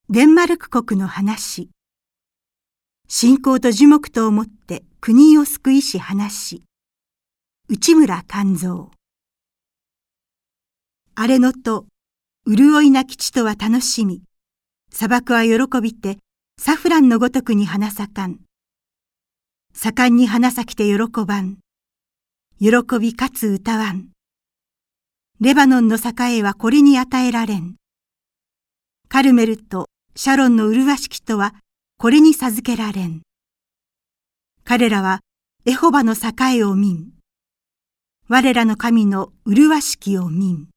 デンマルク国の話。信仰と樹木とをもって国を救いし話。内村勘三。荒れ野と潤いなき地とは楽しみ、砂漠は喜びてサフランのごとくに花咲かん。盛んに花咲きて喜ばん。喜びかつ歌わん。レバノンの栄はこれに与えられん。カルメルとシャロンの麗しきとはこれに授けられん。彼らはエホバの栄を見ん。我らの神の麗しきを見ん。